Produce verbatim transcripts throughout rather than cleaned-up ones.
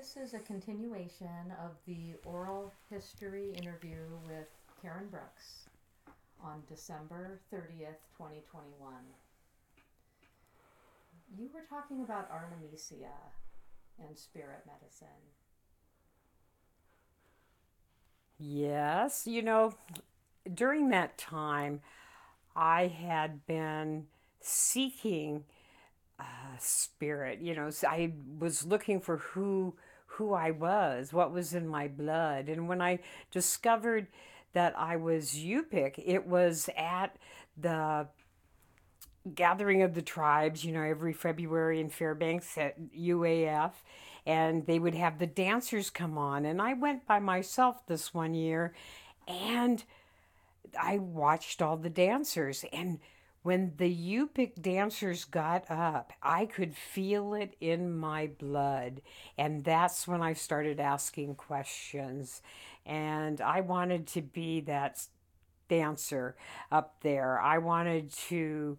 This is a continuation of the oral history interview with Karen Brooks on December thirtieth, twenty twenty-one. You were talking about Artemisia and spirit medicine. Yes, you know, during that time, I had been seeking uh, spirit. You know, so I was looking for who who I was, what was in my blood, and when I discovered that I was Yupik, it was at the gathering of the tribes, you know, every February in Fairbanks at U A F, and they would have the dancers come on. And I went by myself this one year, and I watched all the dancers. And when the Yupik dancers got up, I could feel it in my blood. And that's when I started asking questions. And I wanted to be that dancer up there. I wanted to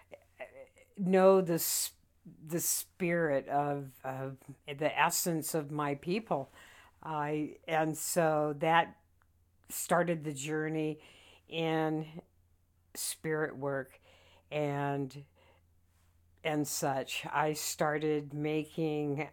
know the the spirit of, of the essence of my people. I and so that started the journey in spirit work and and such. I started making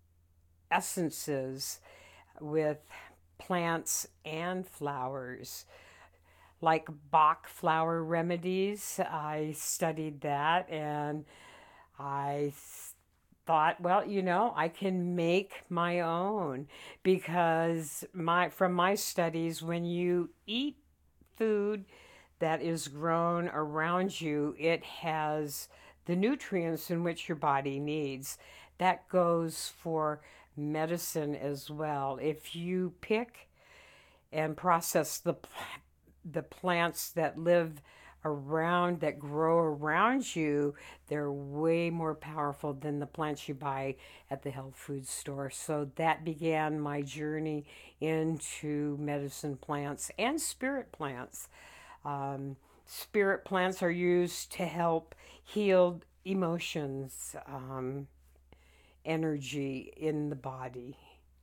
essences with plants and flowers, like Bach flower remedies. I studied that, and I thought, well, you know, I can make my own because my from my studies, when you eat food that is grown around you, it has the nutrients in which your body needs. That goes for medicine as well. If you pick and process the the plants that live around that grow around you, they're way more powerful than the plants you buy at the health food store. So that began my journey into medicine plants and spirit plants. um, Spirit plants are used to help heal emotions, um, energy in the body,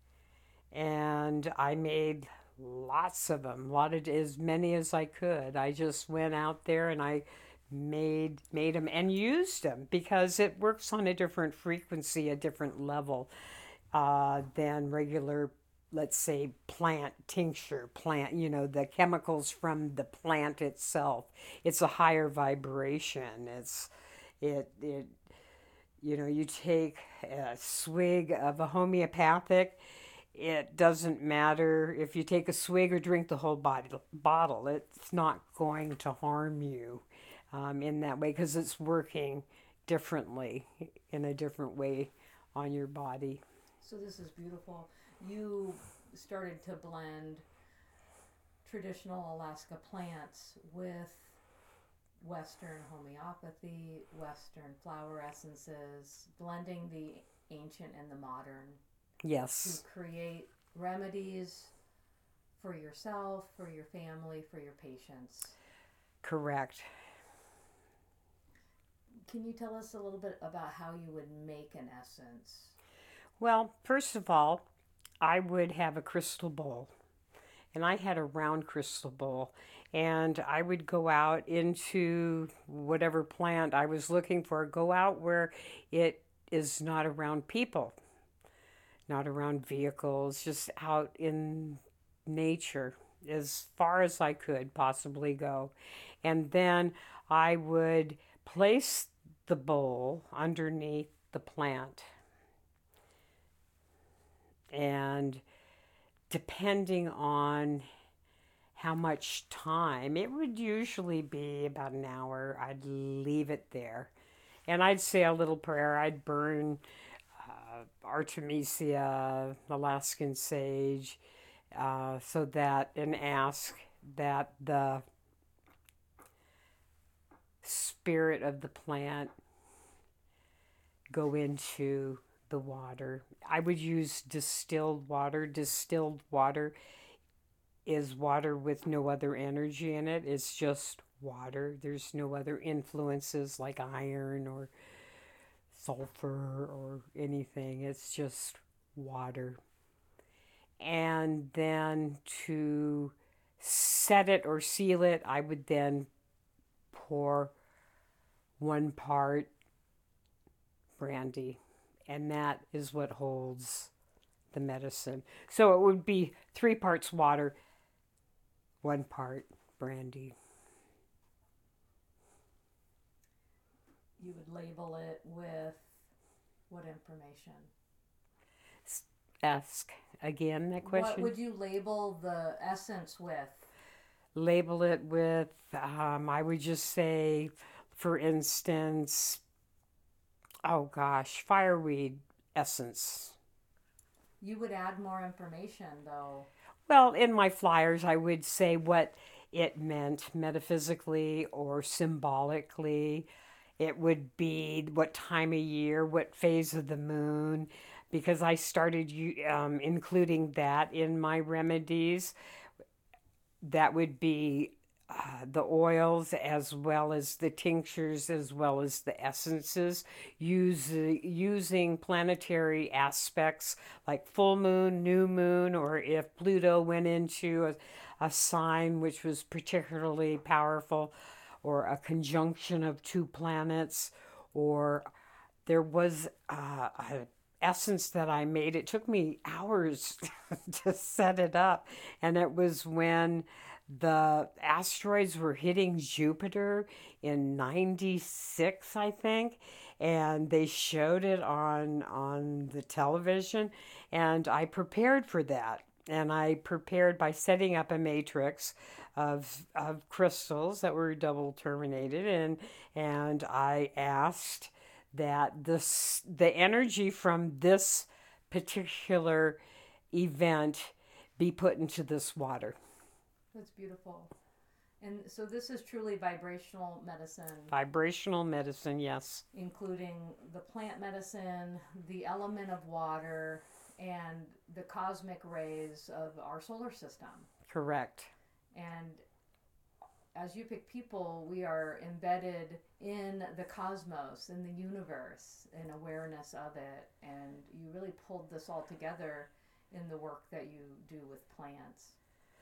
and I made lots of them, a lot of as many as I could. I just went out there and I made made them and used them because it works on a different frequency, a different level uh, than regular, let's say, plant tincture, plant, you know, the chemicals from the plant itself. It's a higher vibration. It's it it you know, you take a swig of a homeopathic, it doesn't matter if you take a swig or drink the whole bottle, bottle it's not going to harm you um, in that way because it's working differently, in a different way on your body. So this is beautiful. You started to blend traditional Alaska plants with Western homeopathy, Western flower essences, blending the ancient and the modern to Yes, create remedies for yourself, for your family, for your patients. correct. Can you tell us a little bit about how you would make an essence? Well, first of all, I would have a crystal bowl, and I had a round crystal bowl, and I would go out into whatever plant I was looking for, go out where it is not around people, not around vehicles, just out in nature as far as I could possibly go. And then I would place the bowl underneath the plant, and depending on how much time, it would usually be about an hour. I'd leave it there. And I'd say a little prayer. I'd burn uh, Artemisia, Alaskan sage, uh, so that, and ask that the spirit of the plant go into the water. I would use distilled water. Distilled water is water with no other energy in it. It's just water. There's no other influences like iron or sulfur or anything. It's just water. And then to set it or seal it, I would then pour one part brandy. And that is what holds the medicine. So it would be three parts water, one part brandy. You would label it with what information? Ask again that question. What would you label the essence with? Label it with, um, I would just say, for instance, oh gosh, fireweed essence. You would add more information, though. Well, in my flyers, I would say what it meant metaphysically or symbolically. It would be what time of year, what phase of the moon, because I started um, including that in my remedies. That would be uh, the oils as well as the tinctures as well as the essences, use, using planetary aspects like full moon, new moon, or if Pluto went into a, a sign which was particularly powerful, or a conjunction of two planets, or there was uh, a essence that I made. It took me hours to set it up, and it was when the asteroids were hitting Jupiter in ninety-six, I think, and they showed it on on the television, and I prepared for that. And I prepared by setting up a matrix of of crystals that were double terminated, and and I asked that this the energy from this particular event be put into this water. That's beautiful. And so this is truly vibrational medicine. Vibrational medicine, yes. Including the plant medicine, the element of water, and the cosmic rays of our solar system. Correct. And as Yupik people, we are embedded in the cosmos, in the universe, in awareness of it. And you really pulled this all together in the work that you do with plants.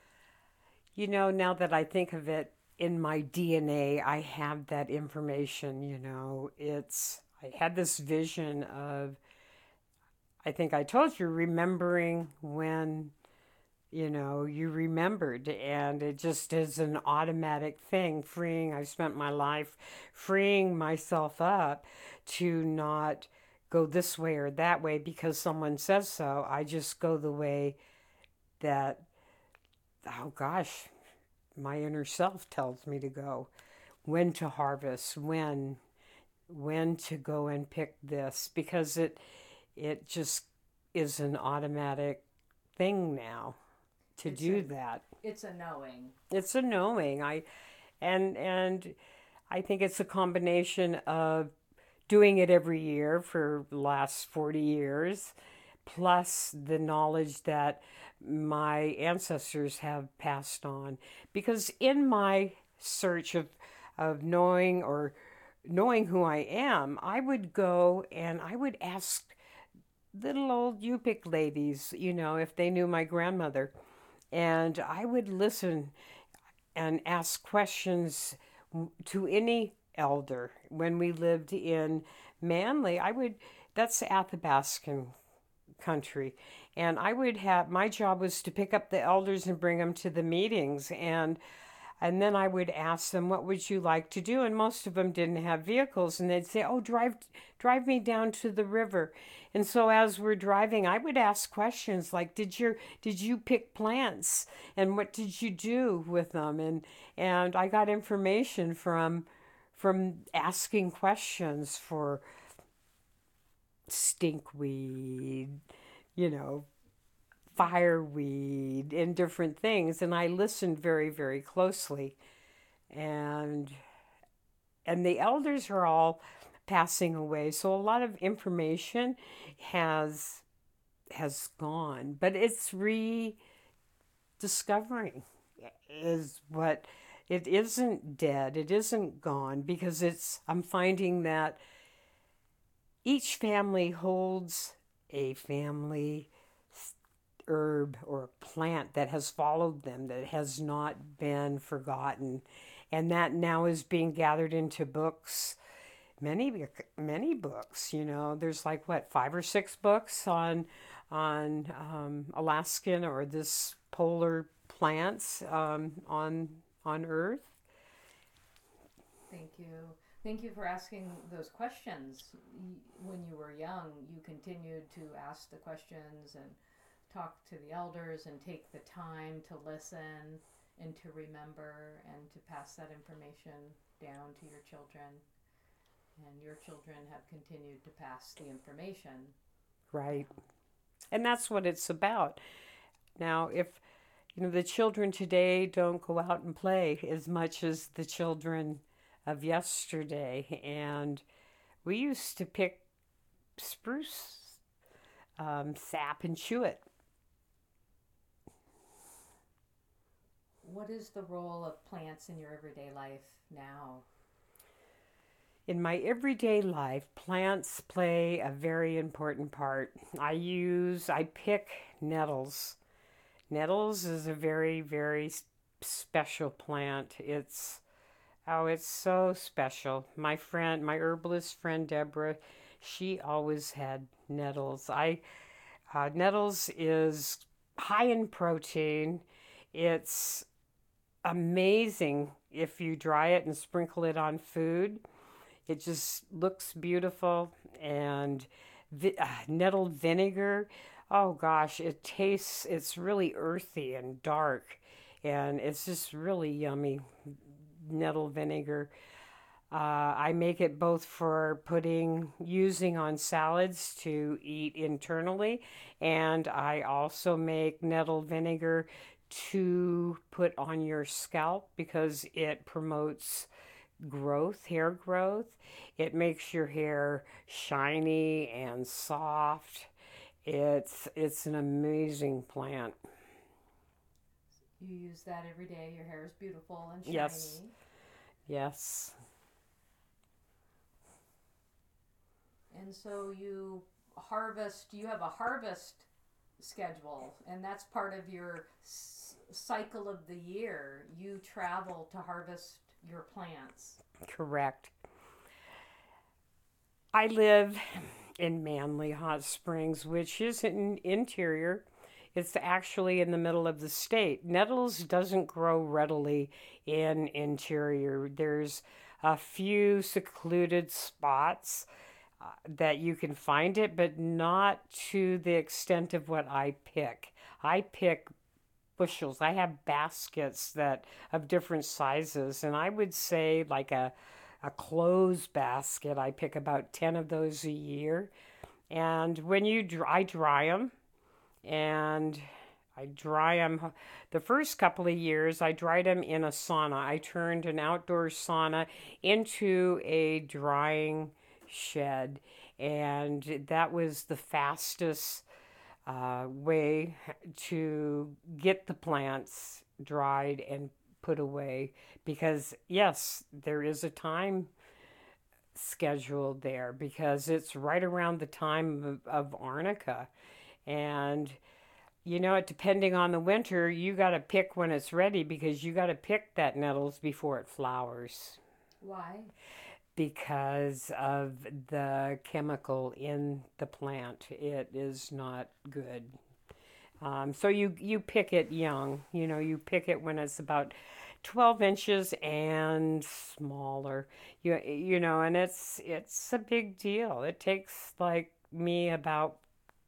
You know, now that I think of it, in my D N A, I have that information, you know. It's, I had this vision of, I think I told you, remembering when, you know, you remembered, and it just is an automatic thing, freeing, I've spent my life freeing myself up to not go this way or that way because someone says so. I just go the way that, oh gosh, my inner self tells me to go. When to harvest, when, when to go and pick this, because it, it just is an automatic thing now to it's do a, that. It's a knowing. It's a knowing. I, and and I think it's a combination of doing it every year for the last forty years, plus the knowledge that my ancestors have passed on. Because in my search of of knowing or knowing who I am, I would go and I would ask little old Yupik ladies, you know, if they knew my grandmother. And I would listen and ask questions to any elder. When we lived in Manly, I would, that's Athabascan country. And I would have, my job was to pick up the elders and bring them to the meetings. And And then I would ask them, what would you like to do? And most of them didn't have vehicles. And they'd say, oh, drive drive me down to the river. And so as we're driving, I would ask questions like, did you, did you pick plants? And what did you do with them? And and I got information from, from asking questions for stinkweed, you know, fireweed and different things, and I listened very, very closely. And and the elders are all passing away, so a lot of information has has gone, but it's rediscovering is what it isn't dead, it isn't gone, because it's I'm finding that each family holds a family herb or plant that has followed them, that has not been forgotten, and that now is being gathered into books. Many, many books. You know, there's like what five or six books on on um, Alaskan or this polar plants um, on on Earth. Thank you. Thank you for asking those questions. When you were young, you continued to ask the questions and talk to the elders and take the time to listen and to remember and to pass that information down to your children. And your children have continued to pass the information. Right. And that's what it's about. Now, if you know the children today don't go out and play as much as the children of yesterday, and we used to pick spruce um, sap and chew it. What is the role of plants in your everyday life now? In my everyday life, plants play a very important part. I use, I pick nettles. Nettles is a very, very special plant. It's, oh, it's so special. My friend, my herbalist friend Deborah, she always had nettles. I, uh, nettles is high in protein. It's amazing if you dry it and sprinkle it on food. It just looks beautiful. And vi- uh, nettle vinegar, oh gosh, it tastes, it's really earthy and dark. And it's just really yummy nettle vinegar. Uh, I make it both for putting, using on salads to eat internally. And I also make nettle vinegar to put on your scalp because it promotes growth, hair growth. It makes your hair shiny and soft. It's it's an amazing plant. You use that every day. Your hair is beautiful and shiny. Yes. Yes. And so you harvest, you have a harvest schedule, and that's part of your s- cycle of the year. You travel to harvest your plants. Correct. I live in Manly Hot Springs, which is in interior. It's actually in the middle of the state. Nettles doesn't grow readily in interior. There's a few secluded spots uh, that you can find it, but not to the extent of what I pick. I pick bushels. I have baskets that of different sizes, and I would say like a a clothes basket. I pick about ten of those a year. And when you dry, I dry them, and I dry them. The first couple of years, I dried them in a sauna. I turned an outdoor sauna into a drying shed, and that was the fastest uh, way to get the plants dried and put away, because yes, there is a time schedule there because it's right around the time of, of arnica. And you know, depending on the winter, you got to pick when it's ready because you got to pick that nettles before it flowers Why? because of the chemical in the plant. It is not good. Um, so you you pick it young. You know, you pick it when it's about twelve inches and smaller. You you know, and it's it's a big deal. It takes like me about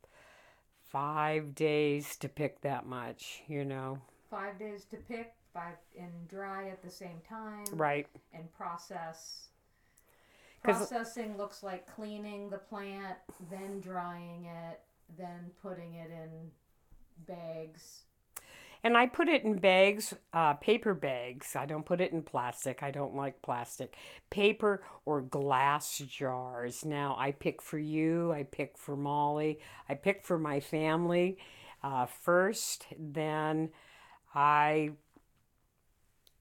five days to pick that much. You know. Five days to pick, five and dry at the same time. Right. And process. 'Cause Processing looks like cleaning the plant, then drying it, then putting it in bags. And I put it in bags, uh, paper bags. I don't put it in plastic. I don't like plastic. Paper or glass jars. Now, I pick for you. I pick for Molly. I pick for my family uh, first. Then I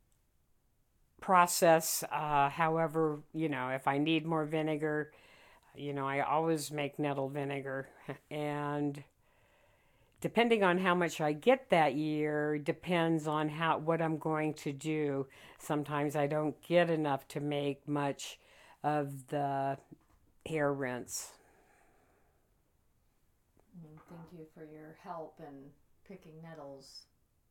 process, uh, however, you know, if I need more vinegar, You know, I always make nettle vinegar, and depending on how much I get that year depends on how what I'm going to do. Sometimes I don't get enough to make much of the hair rinse. Mm, thank you for your help in picking nettles.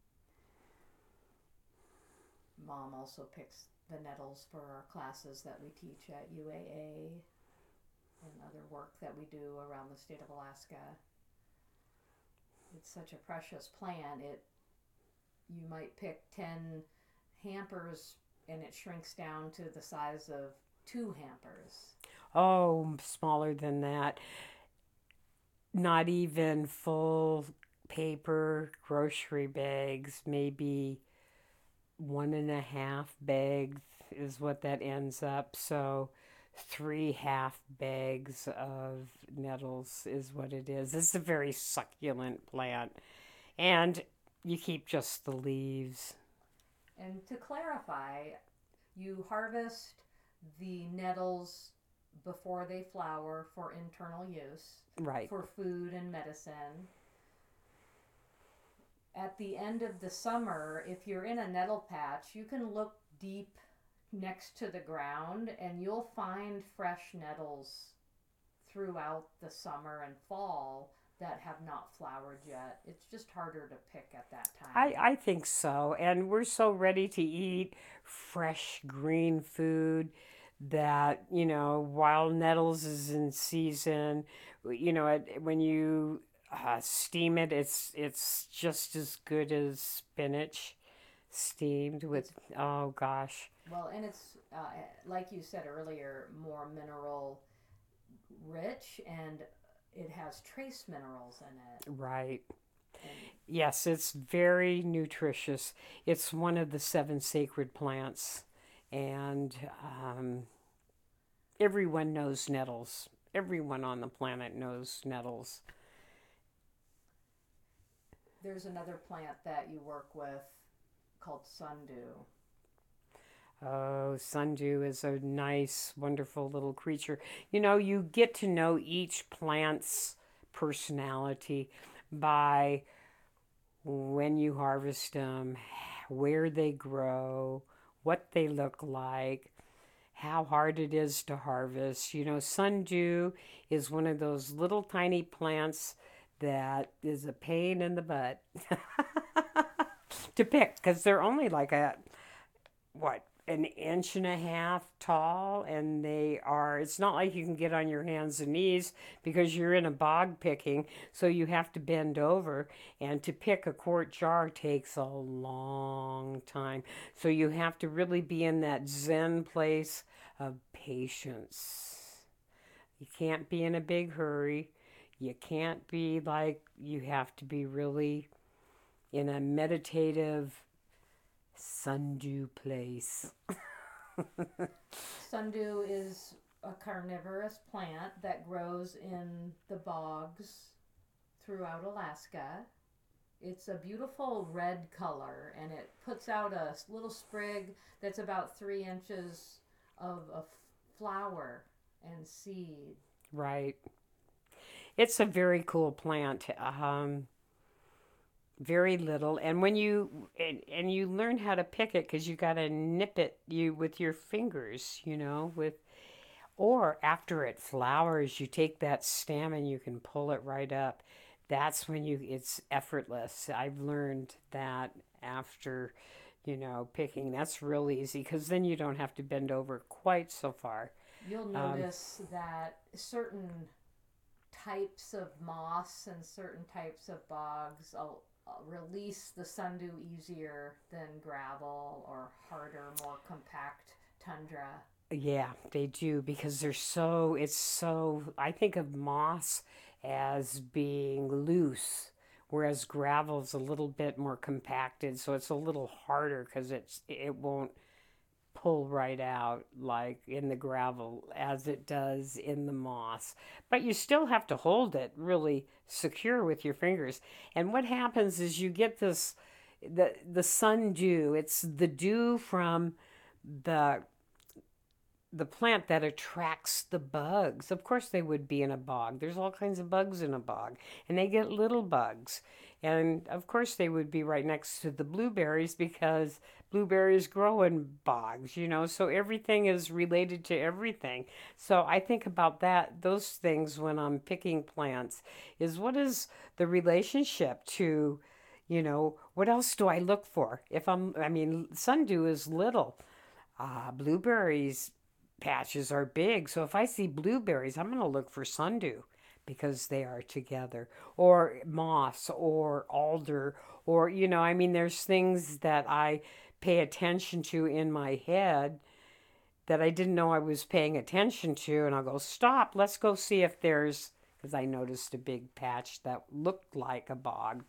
Mom also picks the nettles for our classes that we teach at U A A and other work that we do around the state of Alaska. It's such a precious plant. It you might pick ten hampers and it shrinks down to the size of two hampers. Oh, smaller than that. Not even full paper grocery bags, maybe one and a half bags is what that ends up. So three half bags of nettles is what it is. It's a very succulent plant. And you keep just the leaves. And to clarify, you harvest the nettles before they flower for internal use, Right. for food and medicine. At the end of the summer, if you're in a nettle patch, you can look deep next to the ground and you'll find fresh nettles throughout the summer and fall that have not flowered yet. It's just harder to pick at that time. I, I think so. And we're so ready to eat fresh green food that, you know, wild nettles is in season. You know, it, when you uh, steam it, it's it's just as good as spinach steamed with, oh gosh. Well, and it's, uh, like you said earlier, more mineral rich and it has trace minerals in it. Right. And Yes, it's very nutritious. It's one of the seven sacred plants, and um, everyone knows nettles. Everyone on the planet knows nettles. there's another plant that you work with called sundew. Oh, sundew is a nice, wonderful little creature. You know, you get to know each plant's personality by when you harvest them, where they grow, what they look like, how hard it is to harvest. You know, sundew is one of those little tiny plants that is a pain in the butt to pick because they're only like a, what, an inch and a half tall, and they are, it's not like you can get on your hands and knees because you're in a bog picking, so you have to bend over, and to pick a quart jar takes a long time, so you have to really be in that zen place of patience. You can't be in a big hurry. You can't be like, you have to be really in a meditative sundew place. Sundew is a carnivorous plant that grows in the bogs throughout Alaska. It's a beautiful red color and it puts out a little sprig that's about three inches of a flower and seed. Right. It's a very cool plant. Um, very little, and when you and, and you learn how to pick it because you got to nip it you with your fingers, you know, with or after it flowers, you take that stem and you can pull it right up. That's when you it's effortless. I've learned that after, you know, picking. That's real easy because then you don't have to bend over quite so far. You'll Um, notice that certain types of moss and certain types of bogs will uh, release the sundew easier than gravel or harder, more compact tundra. Yeah, they do because they're so, it's so, I think of moss as being loose, whereas gravel's a little bit more compacted, so it's a little harder because it's it won't pull right out like in the gravel as it does in the moss. But you still have to hold it really secure with your fingers. And what happens is you get this the the sundew. It's the dew from the the plant that attracts the bugs. Of course, they would be in a bog. There's all kinds of bugs in a bog, and they get little bugs. And of course, they would be right next to the blueberries because blueberries grow in bogs, you know, so everything is related to everything. So I think about that, those things when I'm picking plants is what is the relationship to, you know, what else do I look for? If I'm, I mean, sundew is little. Uh, blueberries patches are big. So if I see blueberries, I'm going to look for sundew because they are together, or moss or alder, or, you know, I mean, there's things that I pay attention to in my head that I didn't know I was paying attention to. And I'll go, stop, let's go see if there's, because I noticed a big patch that looked like a bog,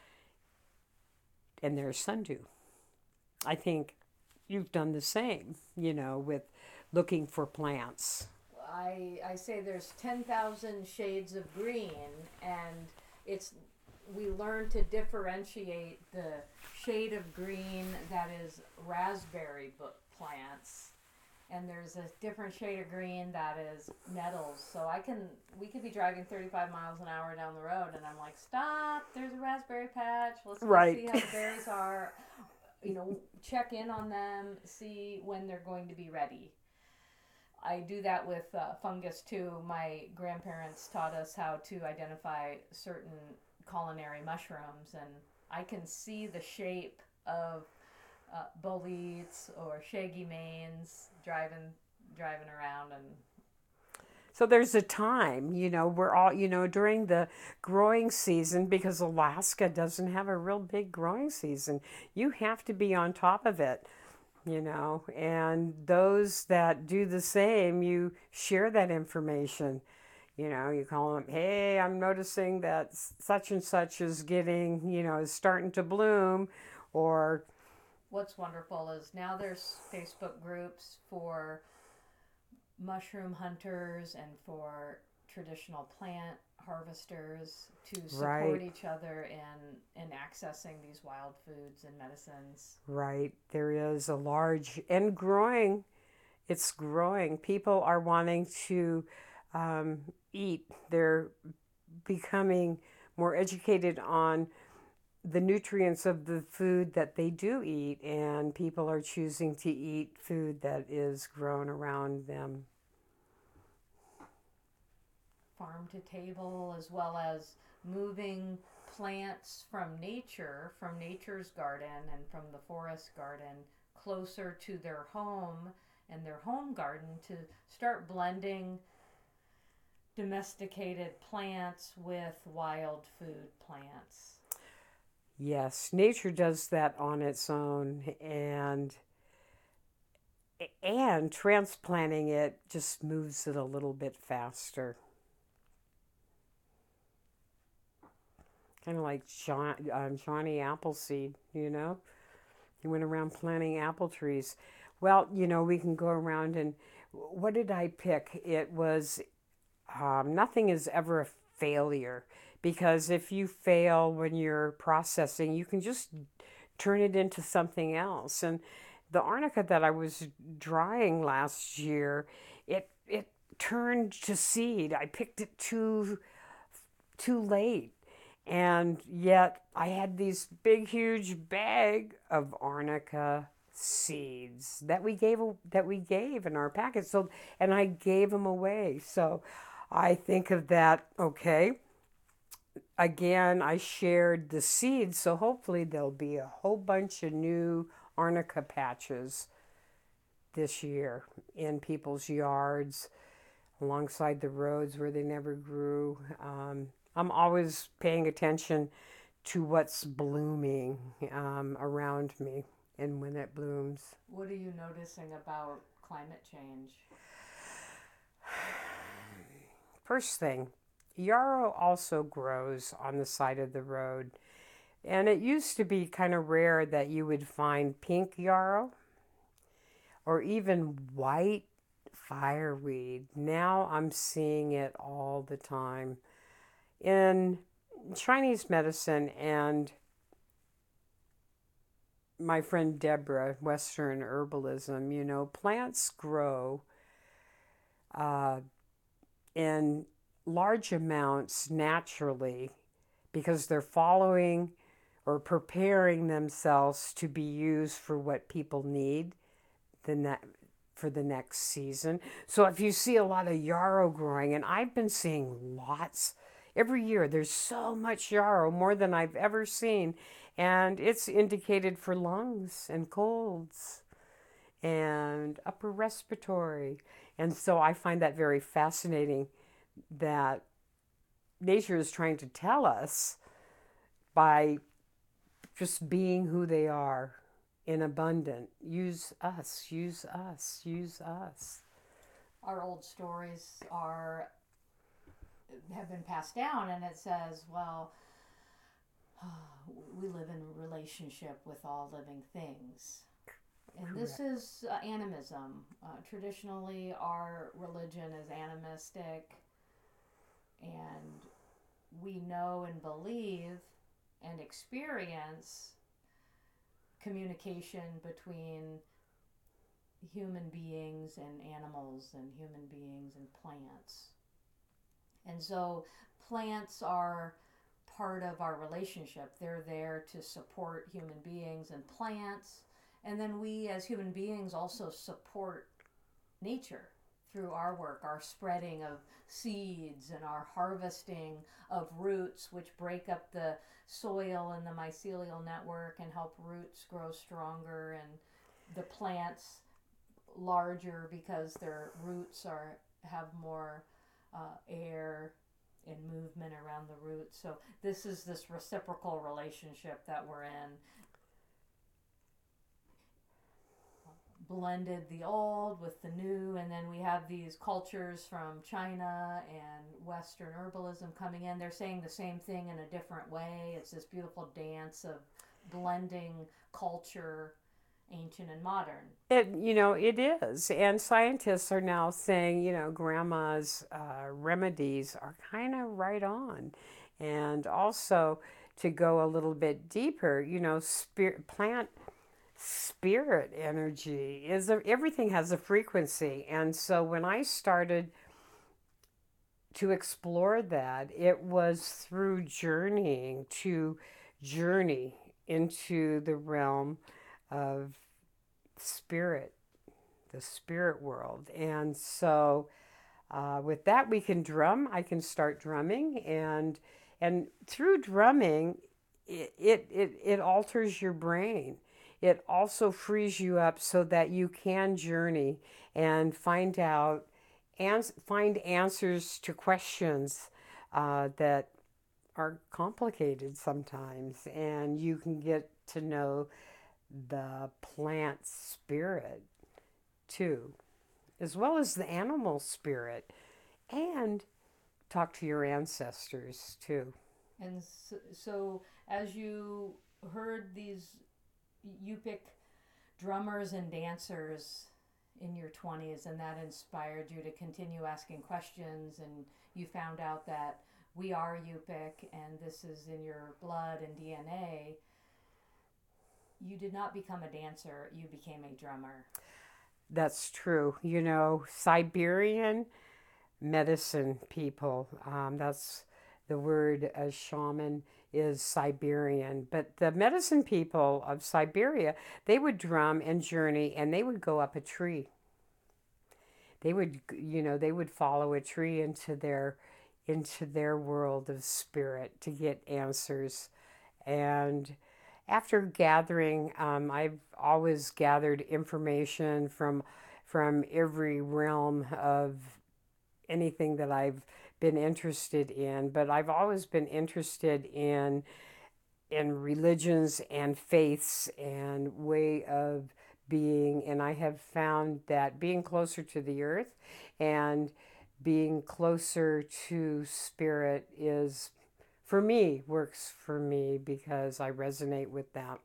and there's sundew. I think you've done the same, you know, with looking for plants. I, I say there's ten thousand shades of green, and it's we learn to differentiate the shade of green that is raspberry plants, and there's a different shade of green that is nettles. So I can we could be driving thirty-five miles an hour down the road, and I'm like, stop, there's a raspberry patch, let's go Right. see how the berries are, you know, check in on them, see when they're going to be ready. I do that with uh, fungus too. My grandparents taught us how to identify certain culinary mushrooms, and I can see the shape of uh, boletes or shaggy manes driving driving around. And so there's a time, you know, we're all, you know, during the growing season, because Alaska doesn't have a real big growing season, you have to be on top of it, you know, and those that do the same, you share that information. You know, you call them, hey, I'm noticing that such and such is getting, you know, is starting to bloom. Or what's wonderful is now there's Facebook groups for mushroom hunters and for traditional plant harvesters to support right, each other in in accessing these wild foods and medicines. right. There is a large and growing, it's growing. People are wanting to um, eat. They're becoming more educated on the nutrients of the food that they do eat, and people are choosing to eat food that is grown around them. Farm to table, as well as moving plants from nature, from nature's garden and from the forest garden, closer to their home and their home garden to start blending domesticated plants with wild food plants. Yes, nature does that on its own, and and transplanting it just moves it a little bit faster. Kind of like John, um, Johnny Appleseed, you know? He went around planting apple trees. Well, you know, we can go around and what did I pick? It was um, nothing is ever a failure, because if you fail when you're processing, you can just turn it into something else. And the arnica that I was drying last year, it it turned to seed. I picked it too too late. And yet I had these big huge bag of arnica seeds that we gave that we gave in our packet. So and I gave them away. So I think of that, okay, again, I shared the seeds, so hopefully there'll be a whole bunch of new arnica patches this year in people's yards, alongside the roads where they never grew. Um, I'm always paying attention to what's blooming um, around me and when it blooms. What are you noticing about climate change? First thing, yarrow also grows on the side of the road. And it used to be kind of rare that you would find pink yarrow or even white fireweed. Now I'm seeing it all the time. In Chinese medicine, and my friend Deborah, Western herbalism, you know, plants grow uh, in large amounts naturally because they're following or preparing themselves to be used for what people need the ne- for the next season. So if you see a lot of yarrow growing, and I've been seeing lots every year, there's so much yarrow, more than I've ever seen, and it's indicated for lungs and colds and upper respiratory. And so I find that very fascinating that nature is trying to tell us by just being who they are in abundant. Use us, use us, use us. Our old stories are have been passed down, and it says, well, we live in a relationship with all living things. And Correct. this is uh, animism. Uh, traditionally, our religion is animistic, and we know and believe and experience communication between human beings and animals and human beings and plants. And so plants are part of our relationship. They're there to support human beings and plants. And then we as human beings also support nature through our work, our spreading of seeds and our harvesting of roots, which break up the soil and the mycelial network and help roots grow stronger, and the plants larger because their roots are have more uh, air and movement around the roots. So this is this reciprocal relationship that we're in. Blended the old with the new, and then we have these cultures from China and Western herbalism coming in. They're saying the same thing in a different way. It's this beautiful dance of blending culture, ancient and modern. It, you know, it is. And scientists are now saying, you know, grandma's uh, remedies are kind of right on. And also to go a little bit deeper, you know, spirit, plant spirit energy is a, everything has a frequency. And so when I started to explore that, it was through journeying to journey into the realm of spirit, the spirit world. And so uh, with that, we can drum. I can start drumming, and and through drumming, it, it, it, it alters your brain. It also frees you up so that you can journey and find out and find answers to questions uh, that are complicated sometimes, and you can get to know the plant spirit too, as well as the animal spirit, and talk to your ancestors too. And so, so as you heard these Yupik drummers and dancers in your twenties, and that inspired you to continue asking questions, and you found out that we are Yupik and this is in your blood and D N A, you did not become a dancer, you became a drummer. That's true. You know, Siberian medicine people, um, that's the word a shaman is Siberian. But the medicine people of Siberia, they would drum and journey, and they would go up a tree. They would, you know, they would follow a tree into their into their world of spirit to get answers. And after gathering, um, I've always gathered information from from every realm of anything that I've been interested in, but I've always been interested in in religions and faiths and way of being, and I have found that being closer to the earth and being closer to spirit is, for me, works for me because I resonate with that.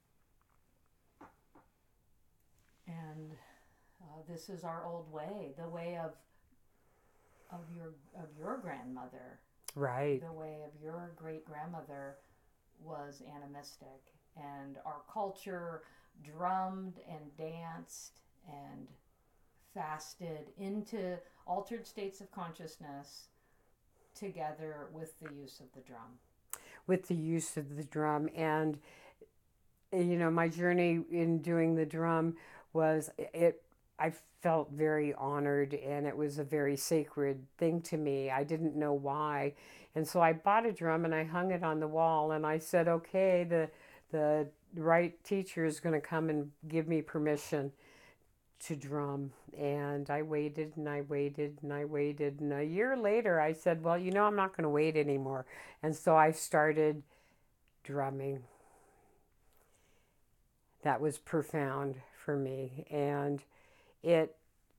And uh, this is our old way, the way of of your of your grandmother. Right. The way of your great grandmother was animistic, and our culture drummed and danced and fasted into altered states of consciousness together with the use of the drum. With the use of the drum. And, you know, my journey in doing the drum was, it, I felt very honored, and it was a very sacred thing to me. I didn't know why. And so I bought a drum and I hung it on the wall, and I said, okay, the, the right teacher is going to come and give me permission to drum. And I waited and I waited and I waited. And a year later, I said, well, you know, I'm not going to wait anymore. And so I started drumming. That was profound for me. And it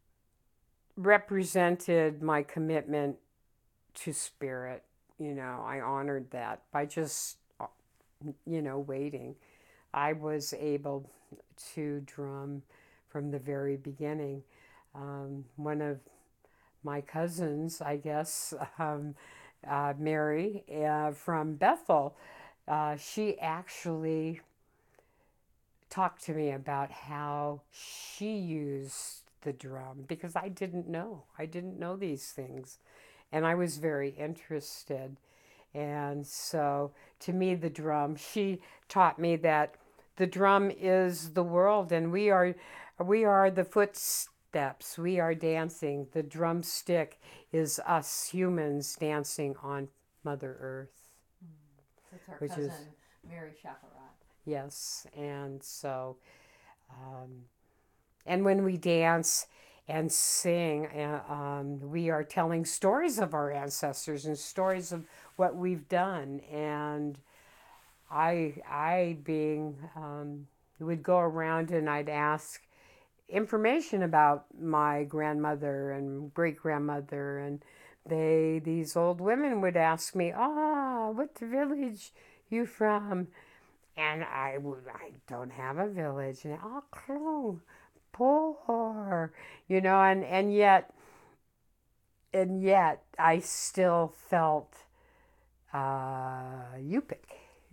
represented my commitment to spirit. You know, I honored that by just, you know, waiting. I was able to drum from the very beginning. Um, one of my cousins, I guess, um, uh, Mary uh, from Bethel, uh, she actually talked to me about how she used the drum, because I didn't know. I didn't know these things. And I was very interested. And so to me, the drum, she taught me that the drum is the world, and we are we are the footsteps. We are dancing. The drumstick is us humans dancing on Mother Earth. That's our which cousin, is, Mary Chaparrat. Yes, and so, um, and when we dance and sing, uh, um, we are telling stories of our ancestors and stories of what we've done. And I, I being, um, would go around and I'd ask information about my grandmother and great grandmother, and they, these old women would ask me, "Ah, what village you from?" And I would, I don't have a village. And oh, Clone, poor, you know, and, and yet, and yet I still felt uh, Yupik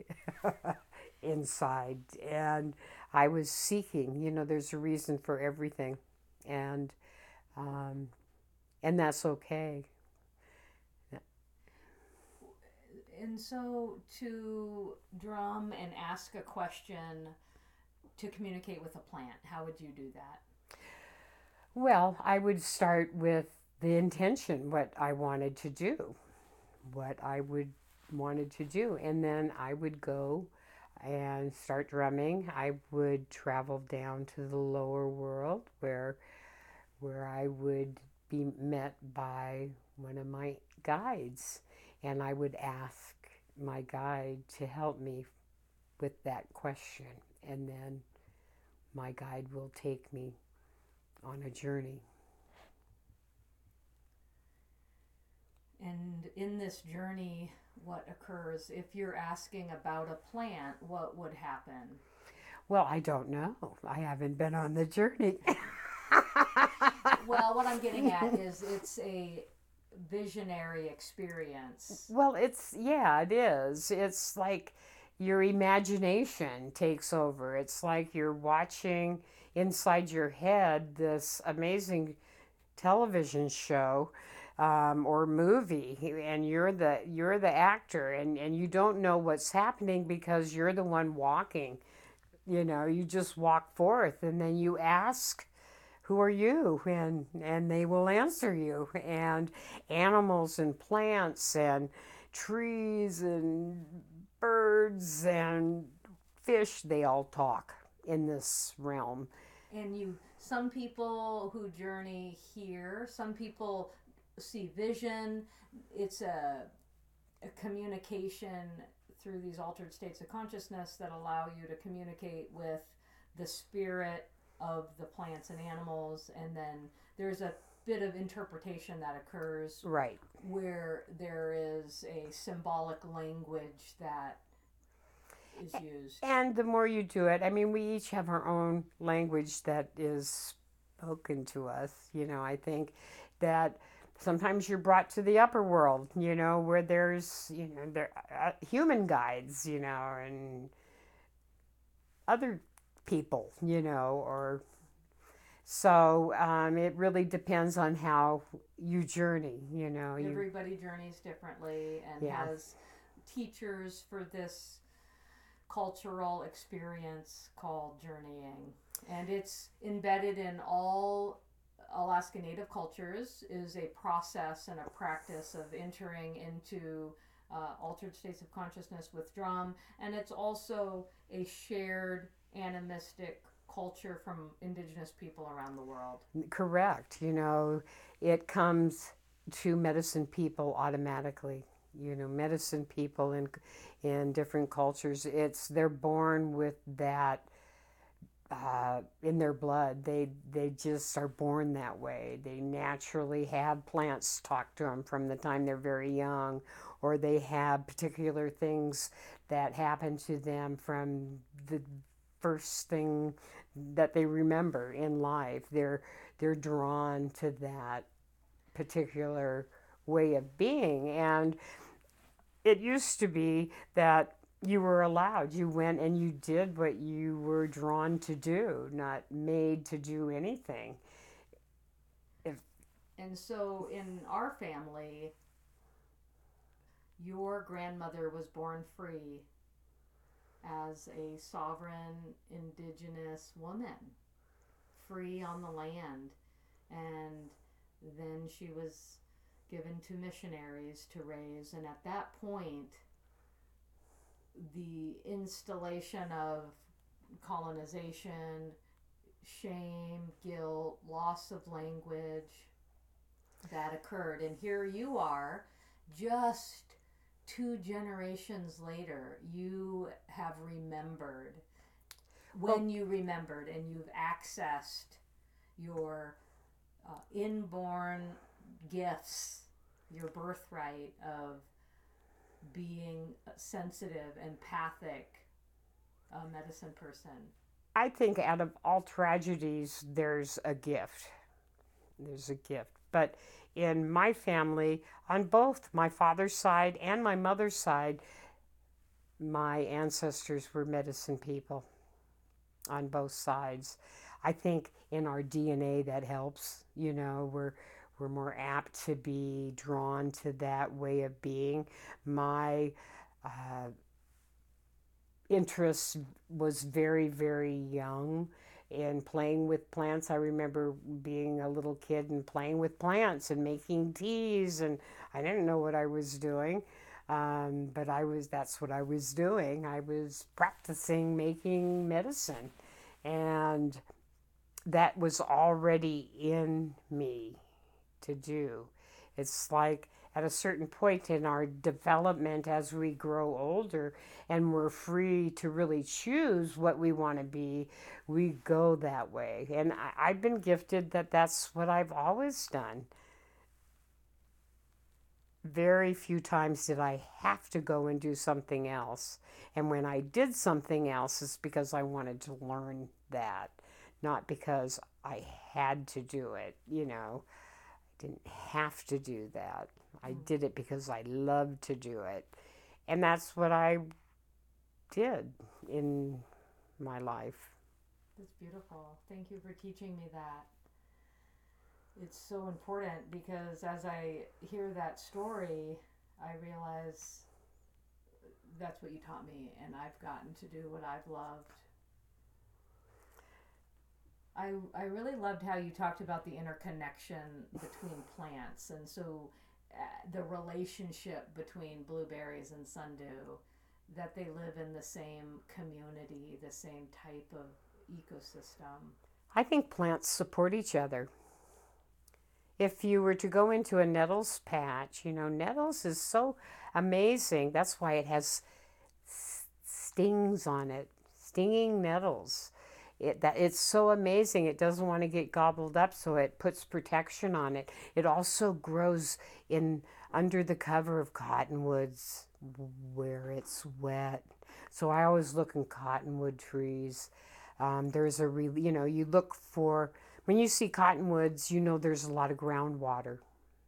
inside. And I was seeking, you know, there's a reason for everything. And, um, and that's okay. And so to drum and ask a question to communicate with a plant, how would you do that? Well, I would start with the intention, what I wanted to do, what I would wanted to do, and then I would go and start drumming. I would travel down to the lower world where where I would be met by one of my guides, and I would ask my guide to help me with that question, and then my guide will take me on a journey. And in this journey, what occurs? If you're asking about a plant, what would happen? Well, I don't know. I haven't been on the journey. Well, what I'm getting at is it's a visionary experience. Well, it's, yeah, it is. It's like your imagination takes over. It's like you're watching inside your head this amazing television show, um, or movie, and you're the you're the actor, and, and you don't know what's happening because you're the one walking. You know, you just walk forth, and then you ask, who are you? And and they will answer you. And animals and plants and trees and birds and fish, they all talk in this realm. And you, some people who journey here, some people see vision. It's a, a communication through these altered states of consciousness that allow you to communicate with the spirit of the plants and animals. And then there's a bit of interpretation that occurs, right, where there is a symbolic language that is used. And the more you do it, I mean, we each have our own language that is spoken to us. You know, I think that sometimes you're brought to the upper world, you know, where there's, you know, there uh, human guides, you know, and other people, you know, or So um, it really depends on how you journey, you know. You, Everybody journeys differently and yeah. has teachers for this cultural experience called journeying. And it's embedded in all Alaska Native cultures, is a process and a practice of entering into uh, altered states of consciousness with drum. And it's also a shared animistic culture from indigenous people around the world. Correct. You know, it comes to medicine people automatically. You know, medicine people in in different cultures, it's they're born with that uh, in their blood. They they just are born that way. They naturally have plants talk to them from the time they're very young, or they have particular things that happen to them from the first thing that they remember in life. They're they're drawn to that particular way of being, and it used to be that you were allowed. You went and you did what you were drawn to do, not made to do anything. If And so in our family, your grandmother was born free as a sovereign indigenous woman, free on the land. And then she was given to missionaries to raise. And at that point, the installation of colonization, shame, guilt, loss of language that occurred. And here you are, just two generations later, you have remembered when well, you remembered, and you've accessed your uh, inborn gifts, your birthright of being sensitive, empathic, a medicine person. I think out of all tragedies, there's a gift. There's a gift. But in my family, on both my father's side and my mother's side, my ancestors were medicine people on both sides. I think in our D N A that helps. You know, we're we're more apt to be drawn to that way of being. My uh, interest was very, very young in playing with plants. I remember being a little kid and playing with plants and making teas, and I didn't know what I was doing. Um, but I was that's what I was doing. I was practicing making medicine, and that was already in me to do. It's like at a certain point in our development as we grow older and we're free to really choose what we want to be, we go that way. And I, I've been gifted that that's what I've always done. Very few times did I have to go and do something else. And when I did something else, it's because I wanted to learn that, not because I had to do it, you know. I didn't have to do that. I did it because I loved to do it. And that's what I did in my life. That's beautiful. Thank you for teaching me that. It's so important because as I hear that story, I realize that's what you taught me, and I've gotten to do what I've loved. I, I really loved how you talked about the interconnection between plants, and so uh, the relationship between blueberries and sundew, that they live in the same community, the same type of ecosystem. I think plants support each other. If you were to go into a nettles patch, you know, nettles is so amazing. That's why it has stings on it, stinging nettles. It, that it's so amazing. It doesn't want to get gobbled up, so it puts protection on it. It also grows in under the cover of cottonwoods where it's wet. So I always look in cottonwood trees. Um, there's a really, you know, you look for, when you see cottonwoods, you know there's a lot of groundwater.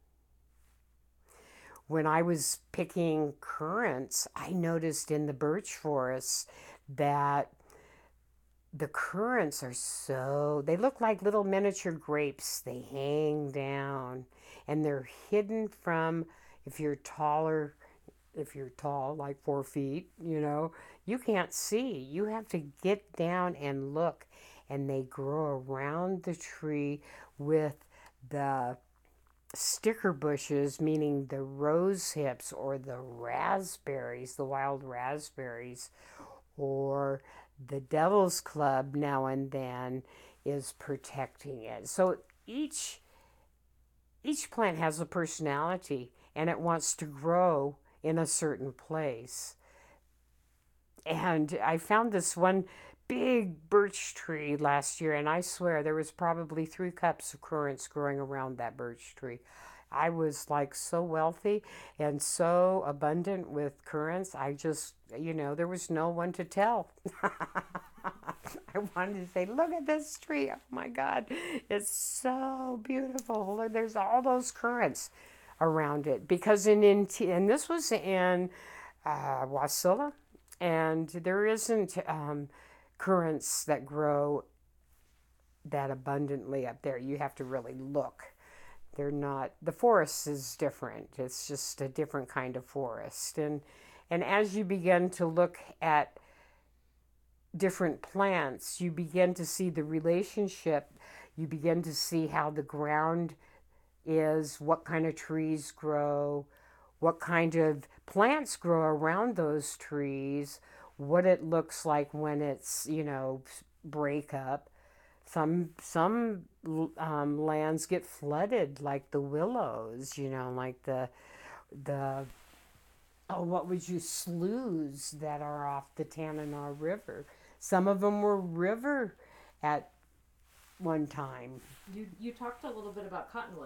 When I was picking currants, I noticed in the birch forests that the currants are so, they look like little miniature grapes. They hang down and they're hidden from, if you're taller, if you're tall, like four feet, you know, you can't see. You have to get down and look. And they grow around the tree with the sticker bushes, meaning the rose hips or the raspberries, the wild raspberries, or the devil's club now and then is protecting it. So each each plant has a personality and it wants to grow in a certain place. And I found this one big birch tree last year, and I swear there was probably three cups of currants growing around that birch tree. I was like so wealthy and so abundant with currants. I just, you know, there was no one to tell. I wanted to say, look at this tree. Oh my God, it's so beautiful. Look, there's all those currants around it because in, in and this was in uh, Wasilla, and there isn't um, currants that grow that abundantly up there. You have to really look. They're not, the forest is different. It's just a different kind of forest. And and as you begin to look at different plants, you begin to see the relationship. You begin to see how the ground is, what kind of trees grow, what kind of plants grow around those trees, what it looks like when it's, you know, break up. Some some um, lands get flooded, like the willows, you know, like the the oh, what would you sloughs that are off the Tanana River. Some of them were river at one time. You you talked a little bit about cottonwood.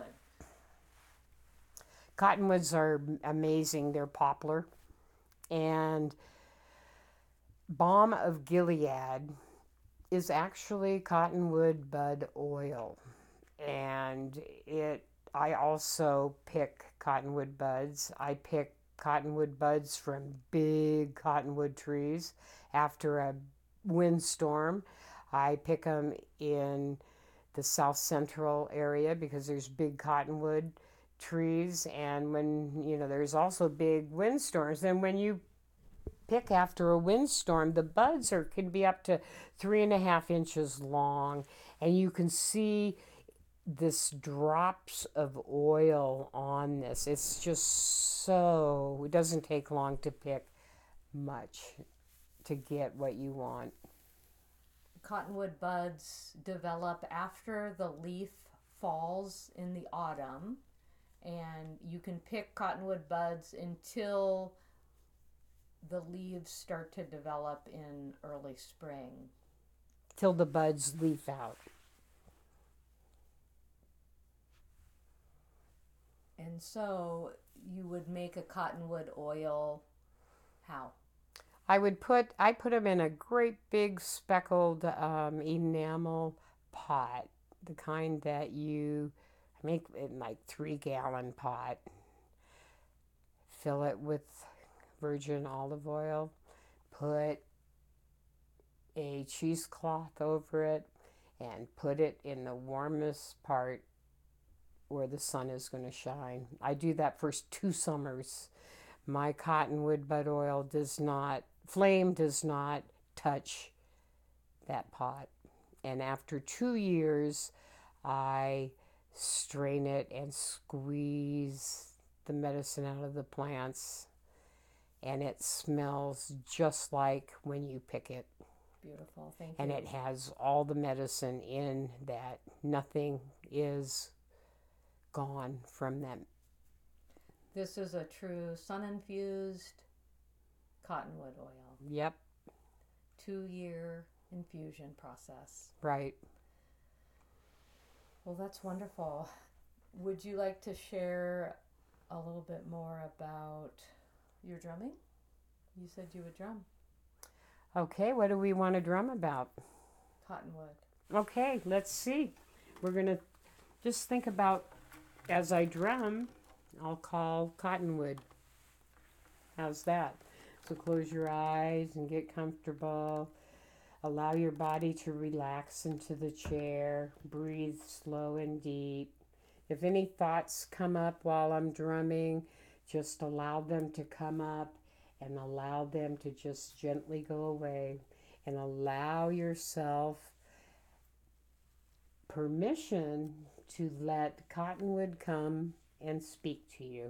Cottonwoods are amazing. They're poplar. And Balm of Gilead is actually cottonwood bud oil. And it I also pick cottonwood buds. I pick cottonwood buds from big cottonwood trees after a windstorm. I pick them in the south central area because there's big cottonwood trees, and when you know there's also big windstorms, and when you pick after a windstorm, the buds are can be up to three and a half inches long, and you can see this drops of oil on this. It's just so, it doesn't take long to pick much to get what you want. Cottonwood buds develop after the leaf falls in the autumn, and you can pick cottonwood buds until the leaves start to develop in early spring. Till the buds leaf out. And so you would make a cottonwood oil how? I would put, I put them in a great big speckled um, enamel pot, the kind that you make in like three gallon pot. Fill it with virgin olive oil. Put a cheesecloth over it and put it in the warmest part where the sun is going to shine. I do that for two summers. My cottonwood bud oil does not, flame does not touch that pot. And after two years, I strain it and squeeze the medicine out of the plants, and it smells just like when you pick it. Beautiful, thank you. And it has all the medicine in that. Nothing is gone from them. This is a true sun-infused cottonwood oil. Yep. Two-year infusion process. Right. Well, that's wonderful. Would you like to share a little bit more about your drumming? You said you would drum. Okay, what do we want to drum about? Cottonwood. Okay, let's see. We're going to just think about, as I drum, I'll call cottonwood. How's that? So close your eyes and get comfortable. Allow your body to relax into the chair. Breathe slow and deep. If any thoughts come up while I'm drumming, just allow them to come up and allow them to just gently go away. And allow yourself permission to let Cottonwood come and speak to you.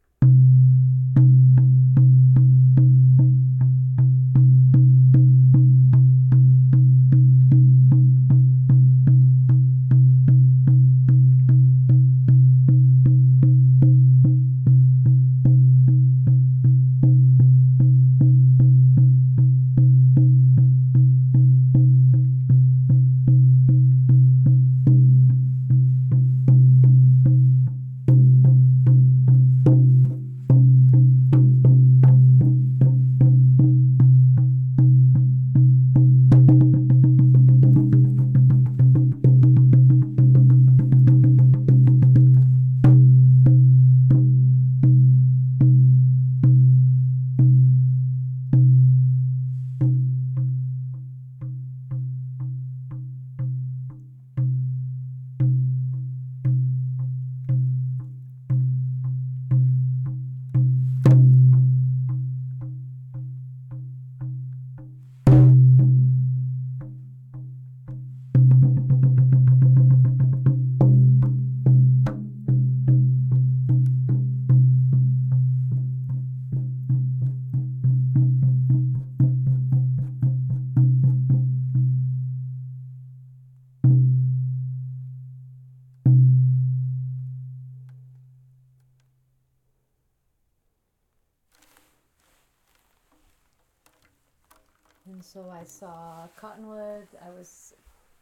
And so I saw cottonwood. I was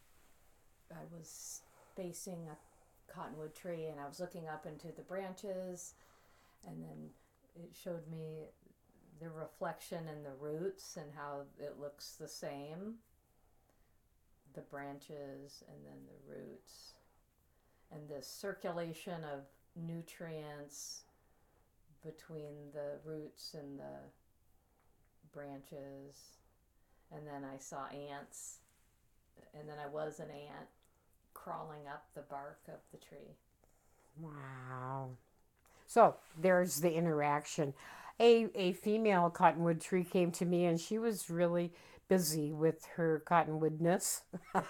I was facing a cottonwood tree, and I was looking up into the branches, and then it showed me the reflection in the roots and how it looks the same. The branches and then the roots, and the circulation of nutrients between the roots and the branches. And then I saw ants, and then I was an ant crawling up the bark of the tree. Wow. So there's the interaction. A, a female cottonwood tree came to me, and she was really busy with her cottonwoodness.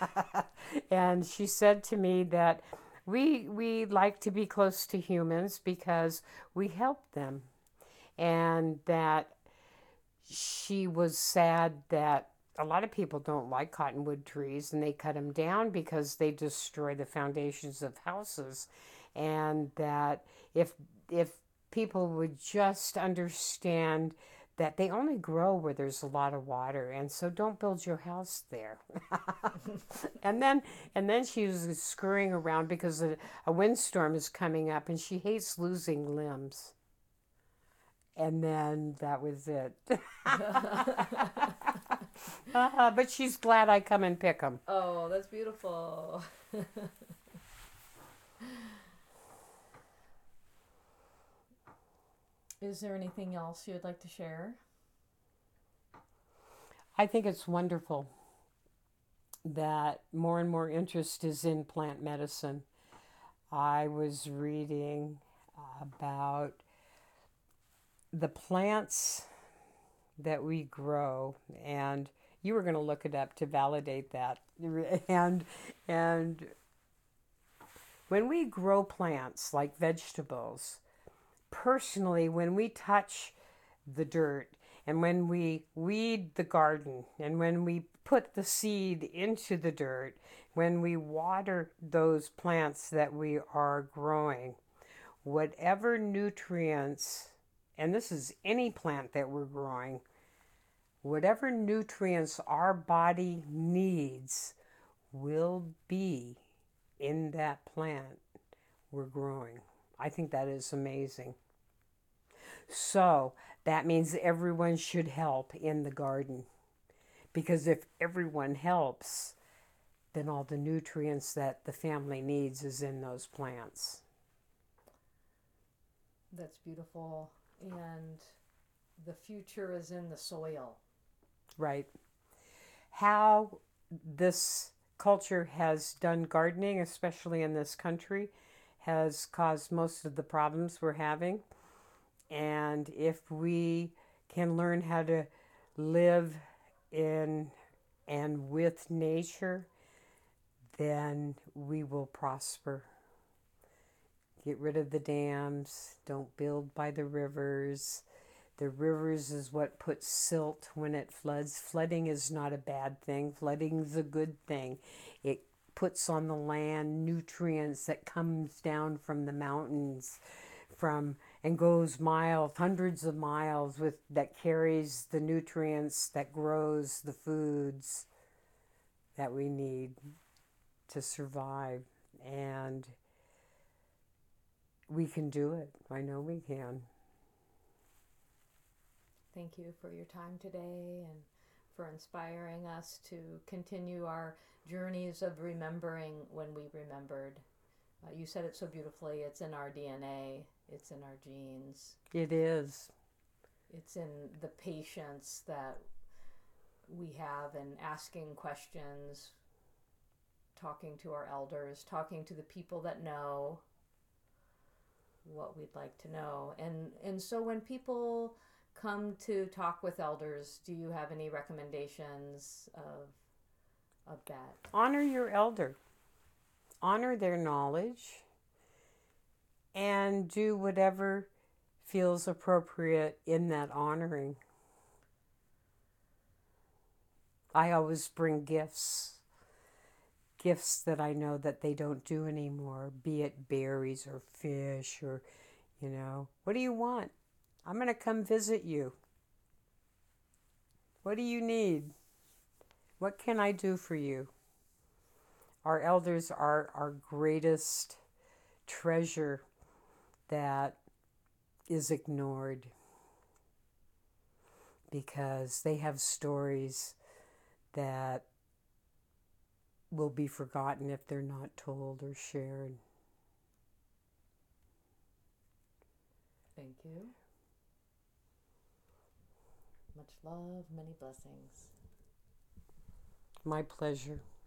And she said to me that we, we like to be close to humans because we help them. And that she was sad that a lot of people don't like cottonwood trees, and they cut them down because they destroy the foundations of houses. And that if if people would just understand that they only grow where there's a lot of water, and so don't build your house there. and then and then she was scurrying around because a, a windstorm is coming up, and she hates losing limbs. And then that was it. uh, but she's glad I come and pick them. Oh, that's beautiful. Is there anything else you'd like to share? I think it's wonderful that more and more interest is in plant medicine. I was reading about the plants that we grow, and you were going to look it up to validate that. And and when we grow plants like vegetables, personally, when we touch the dirt and when we weed the garden and when we put the seed into the dirt, when we water those plants that we are growing, whatever nutrients, and this is any plant that we're growing, whatever nutrients our body needs will be in that plant we're growing. I think that is amazing. So that means everyone should help in the garden, because if everyone helps, then all the nutrients that the family needs is in those plants. That's beautiful. And the future is in the soil. Right. how this culture has done gardening, especially in this country, has caused most of the problems we're having. And if we can learn how to live in and with nature, then we will prosper. Get rid of the dams, don't build by the rivers. The rivers is what puts silt when it floods. Flooding is not a bad thing. Flooding is a good thing. It puts on the land nutrients that comes down from the mountains from and goes miles, hundreds of miles with that carries the nutrients that grows the foods that we need to survive. And we can do it. I know we can. Thank you for your time today and for inspiring us to continue our journeys of remembering when we remembered. Uh, you said it so beautifully. It's in our D N A. It's in our genes. It is. It's in the patience that we have in asking questions, talking to our elders, talking to the people that know what we'd like to know. And and so when people come to talk with elders, do you have any recommendations of of that? Honor your elder. Honor their knowledge and do whatever feels appropriate in that honoring. I always bring gifts. Gifts that I know that they don't do anymore, be it berries or fish or, you know, what do you want? I'm going to come visit you. What do you need? What can I do for you? Our elders are our greatest treasure that is ignored because they have stories that will be forgotten if they're not told or shared. Thank you. Much love, many blessings. My pleasure.